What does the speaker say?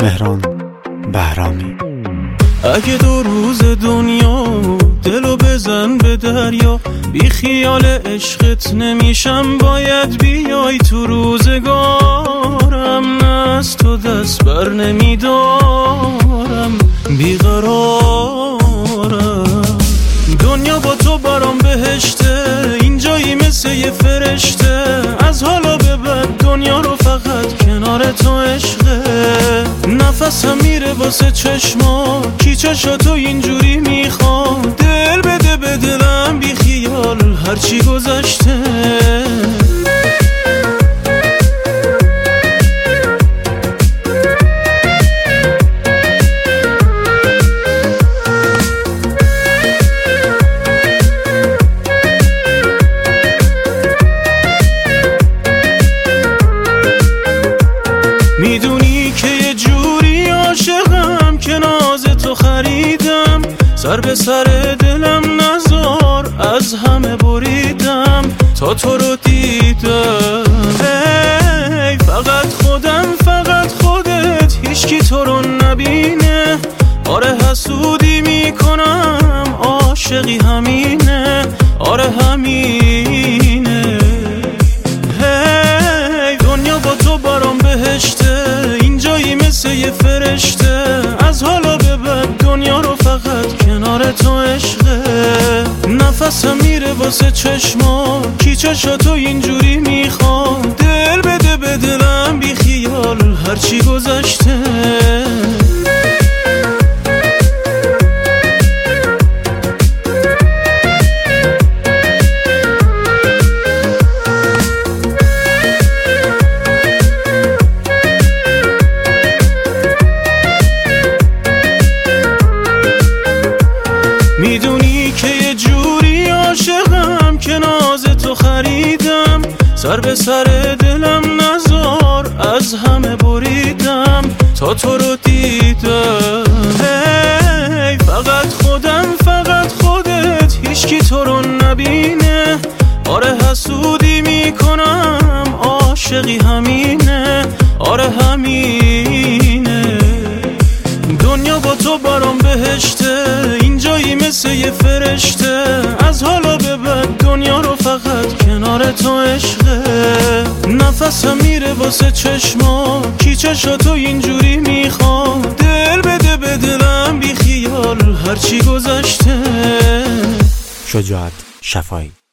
مهران بهرامی. اگه 2 روز دنیا دلو بزن به دریا، بی خیال عشقت نمیشم، باید بیای تو روزگارم. نه از تو دست بر نمیدارم، بیقرارم. دنیا با تو برام بهشته، اینجایی مثل یه فرشته. از حالا به بعد دنیا رو فقط کنار تو عشقه. نفسم میره واسه چشما، کی چشاتو اینجوری میخوام. دل بده به دلم بی خیال هرچی گذشته. میدونی که یه جوری عاشقم که ناز تو خریدم. سر به سر دلم نزار، از همه بریدم تا تو رو دیدم. ای فقط خودم، فقط خودت، هیچکی تو رو نبینه. آره حسودی میکنم، عاشقی همینه، آره همینه. هی دنیا با تو برام بهشته، اینجایی مثل یه فرشته. از حالا به بعد دنیا رو فقط کنار تو عشقه. نفسم میره واسه چشما، کی چشاتو اینجوری میخوام. دل بده به دلم بی خیال هرچی گذشته. میدونی که یه جوری عاشقم که ناز تو خریدم. سر به سر دلم نزار، از همه بریدم تا تو رو دیدم. هی فقط خودم، فقط خودت، هیچکی تو رو نبینه. آره حسودی میکنم، عاشقی همینه، آره همینه. دنیا با تو برام بهشته، اینجایی مثل یه فرشته. از حالا به بعد دنیا رو فقط کنار تو عشقه. نفسم میره واسه چشما، کی چشاتو اینجوری میخوام. دل بده به دلم بی خیال هرچی گذشته. شجاعت شفایی.